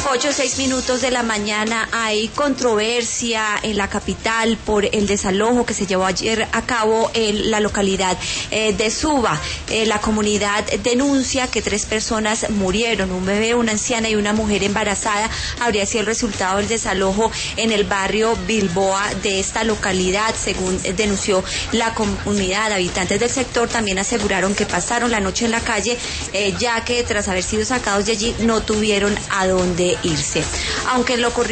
8:06 de la mañana. Hay controversia en la capital por el desalojo que se llevó ayer a cabo en la localidad de Suba. La comunidad denuncia que 3 personas murieron, un bebé, una anciana y una mujer embarazada. Habría sido el resultado del desalojo en el barrio Bilboa de esta localidad, según denunció la comunidad. Habitantes del sector también aseguraron que pasaron la noche en la calle, ya que tras haber sido sacados de allí no tuvieron a dónde irse. Aunque lo ocurrido